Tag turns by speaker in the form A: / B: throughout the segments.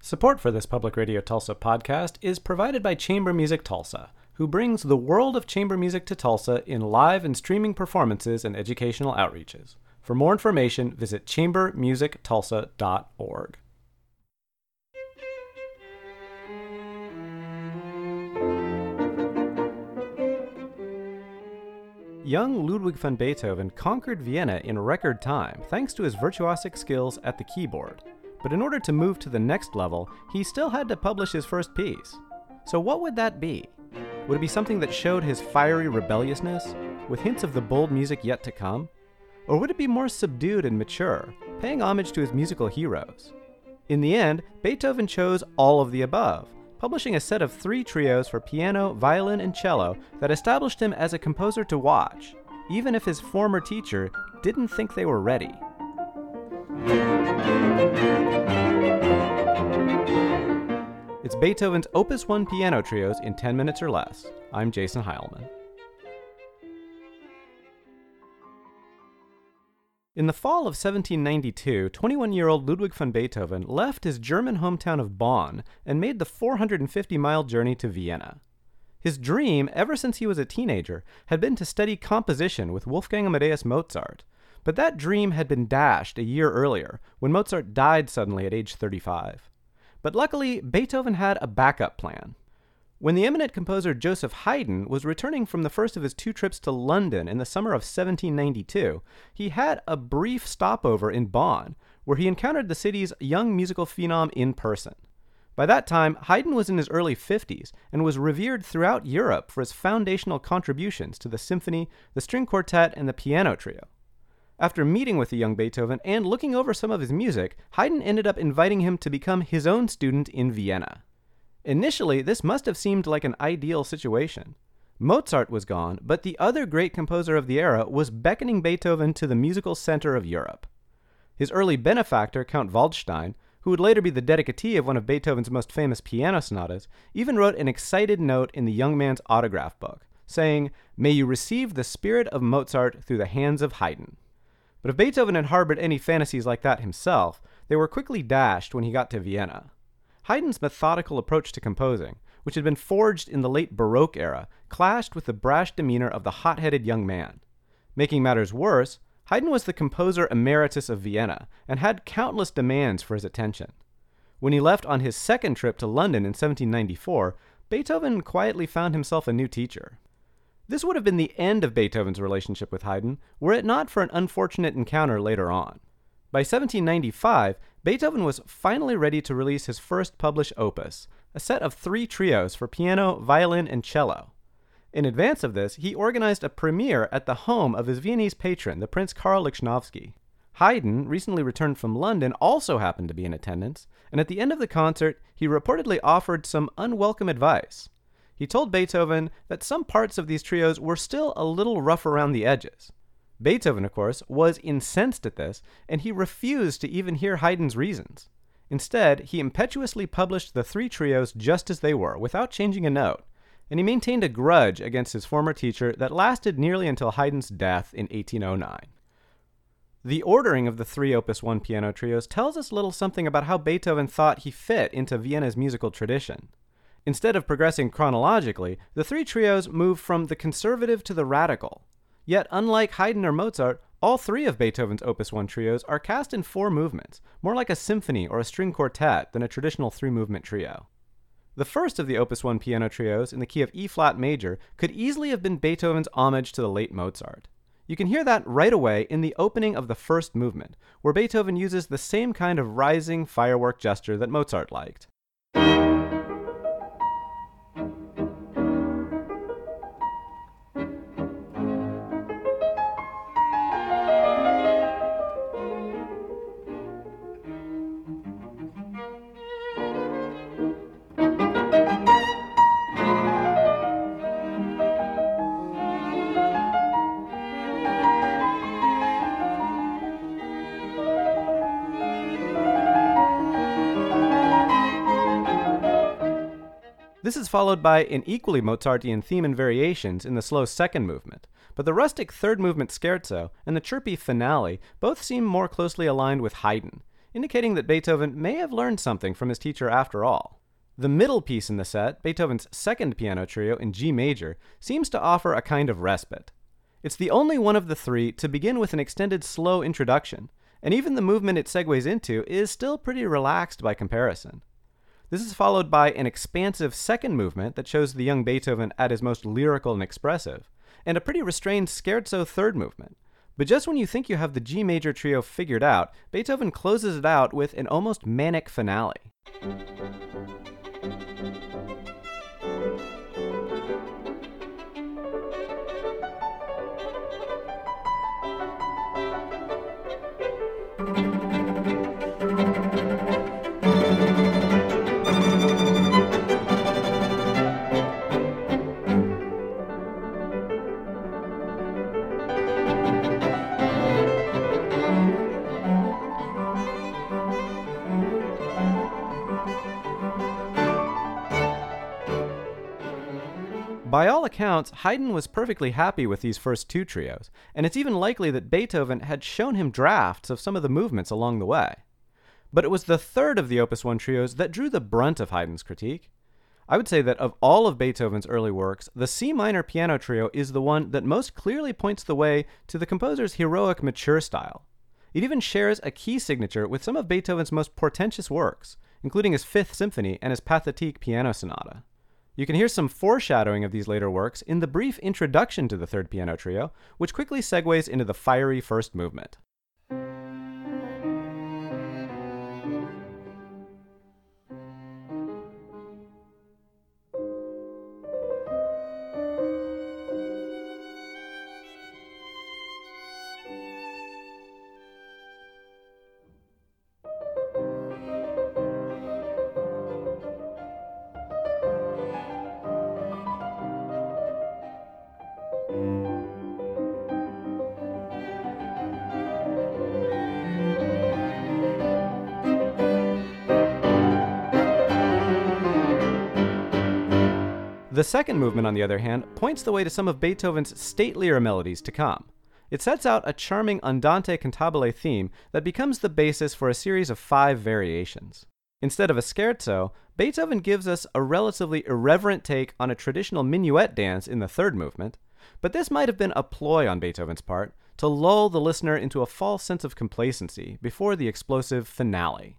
A: Support for this Public Radio Tulsa podcast is provided by Chamber Music Tulsa, who brings the world of chamber music to Tulsa in live and streaming performances and educational outreaches. For more information, visit chambermusictulsa.org. Young Ludwig van Beethoven conquered Vienna in record time thanks to his virtuosic skills at the keyboard. But in order to move to the next level, he still had to publish his first piece. So what would that be? Would it be something that showed his fiery rebelliousness, with hints of the bold music yet to come? Or would it be more subdued and mature, paying homage to his musical heroes? In the end, Beethoven chose all of the above, publishing a set of 3 trios for piano, violin, and cello that established him as a composer to watch, even if his former teacher didn't think they were ready. It's Beethoven's Opus 1 piano trios in 10 minutes or less. I'm Jason Heilman. In the fall of 1792, 21-year-old Ludwig van Beethoven left his German hometown of Bonn and made the 450-mile journey to Vienna. His dream, ever since he was a teenager, had been to study composition with Wolfgang Amadeus Mozart, but that dream had been dashed a year earlier, when Mozart died suddenly at age 35. But luckily, Beethoven had a backup plan. When the eminent composer Joseph Haydn was returning from the first of his 2 trips to London in the summer of 1792, he had a brief stopover in Bonn, where he encountered the city's young musical phenom in person. By that time, Haydn was in his early 50s and was revered throughout Europe for his foundational contributions to the symphony, the string quartet, and the piano trio. After meeting with the young Beethoven and looking over some of his music, Haydn ended up inviting him to become his own student in Vienna. Initially, this must have seemed like an ideal situation. Mozart was gone, but the other great composer of the era was beckoning Beethoven to the musical center of Europe. His early benefactor, Count Waldstein, who would later be the dedicatee of one of Beethoven's most famous piano sonatas, even wrote an excited note in the young man's autograph book, saying, "May you receive the spirit of Mozart through the hands of Haydn." But if Beethoven had harbored any fantasies like that himself, they were quickly dashed when he got to Vienna. Haydn's methodical approach to composing, which had been forged in the late Baroque era, clashed with the brash demeanor of the hot-headed young man. Making matters worse, Haydn was the composer emeritus of Vienna and had countless demands for his attention. When he left on his second trip to London in 1794, Beethoven quietly found himself a new teacher. This would have been the end of Beethoven's relationship with Haydn, were it not for an unfortunate encounter later on. By 1795, Beethoven was finally ready to release his first published opus, a set of 3 trios for piano, violin, and cello. In advance of this, he organized a premiere at the home of his Viennese patron, the Prince Karl Lichnowsky. Haydn, recently returned from London, also happened to be in attendance, and at the end of the concert, he reportedly offered some unwelcome advice. He told Beethoven that some parts of these trios were still a little rough around the edges. Beethoven, of course, was incensed at this, and he refused to even hear Haydn's reasons. Instead, he impetuously published the 3 trios just as they were, without changing a note, and he maintained a grudge against his former teacher that lasted nearly until Haydn's death in 1809. The ordering of the 3 Opus 1 piano trios tells us a little something about how Beethoven thought he fit into Vienna's musical tradition. Instead of progressing chronologically, the 3 trios move from the conservative to the radical. Yet, unlike Haydn or Mozart, all 3 of Beethoven's Opus 1 trios are cast in 4 movements, more like a symphony or a string quartet than a traditional 3-movement trio. The first of the Opus 1 piano trios, in the key of E-flat major, could easily have been Beethoven's homage to the late Mozart. You can hear that right away in the opening of the first movement, where Beethoven uses the same kind of rising firework gesture that Mozart liked. This is followed by an equally Mozartian theme and variations in the slow second movement, but the rustic third movement scherzo and the chirpy finale both seem more closely aligned with Haydn. indicating that Beethoven may have learned something from his teacher after all. The middle piece in the set, Beethoven's second piano trio in G major, seems to offer a kind of respite. It's the only one of the three to begin with an extended slow introduction, and even the movement it segues into is still pretty relaxed by comparison. This is followed by an expansive second movement that shows the young Beethoven at his most lyrical and expressive, and a pretty restrained scherzo third movement. But just when you think you have the G major trio figured out, Beethoven closes it out with an almost manic finale. By all accounts, Haydn was perfectly happy with these first two trios, and it's even likely that Beethoven had shown him drafts of some of the movements along the way. But it was the third of the Opus 1 trios that drew the brunt of Haydn's critique. I would say that of all of Beethoven's early works, the C minor piano trio is the one that most clearly points the way to the composer's heroic mature style. It even shares a key signature with some of Beethoven's most portentous works, including his Fifth Symphony and his Pathétique piano sonata. You can hear some foreshadowing of these later works in the brief introduction to the third piano trio, which quickly segues into the fiery first movement. The second movement, on the other hand, points the way to some of Beethoven's statelier melodies to come. It sets out a charming andante cantabile theme that becomes the basis for a series of 5 variations. Instead of a scherzo, Beethoven gives us a relatively irreverent take on a traditional minuet dance in the third movement, but this might have been a ploy on Beethoven's part to lull the listener into a false sense of complacency before the explosive finale.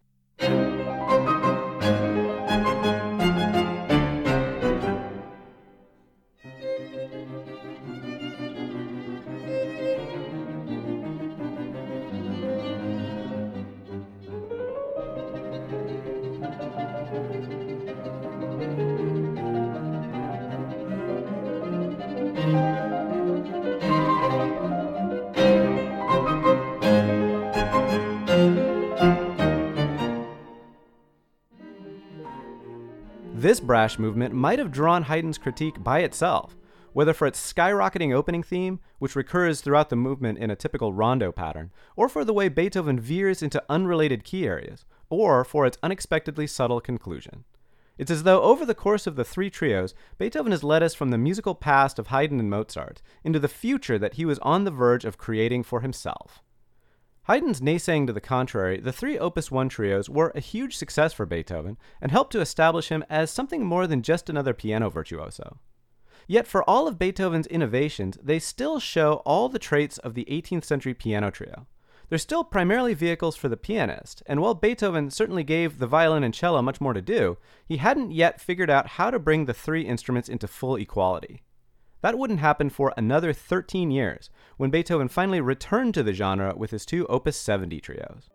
A: This brash movement might have drawn Haydn's critique by itself, whether for its skyrocketing opening theme, which recurs throughout the movement in a typical rondo pattern, or for the way Beethoven veers into unrelated key areas, or for its unexpectedly subtle conclusion. It's as though over the course of the 3 trios, Beethoven has led us from the musical past of Haydn and Mozart into the future that he was on the verge of creating for himself. Haydn's naysaying to the contrary, the 3 Opus 1 trios were a huge success for Beethoven and helped to establish him as something more than just another piano virtuoso. Yet for all of Beethoven's innovations, they still show all the traits of the 18th century piano trio. They're still primarily vehicles for the pianist, and while Beethoven certainly gave the violin and cello much more to do, he hadn't yet figured out how to bring the 3 instruments into full equality. That wouldn't happen for another 13 years, when Beethoven finally returned to the genre with his 2 Opus 70 trios.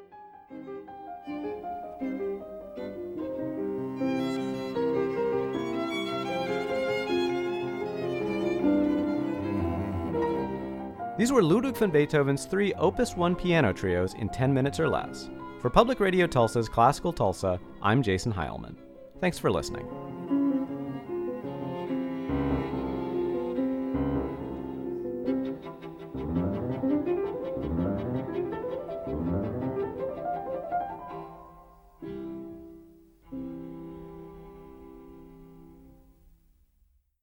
A: These were Ludwig van Beethoven's 3 Opus 1 piano trios in 10 minutes or less. For Public Radio Tulsa's Classical Tulsa, I'm Jason Heilman. Thanks for listening.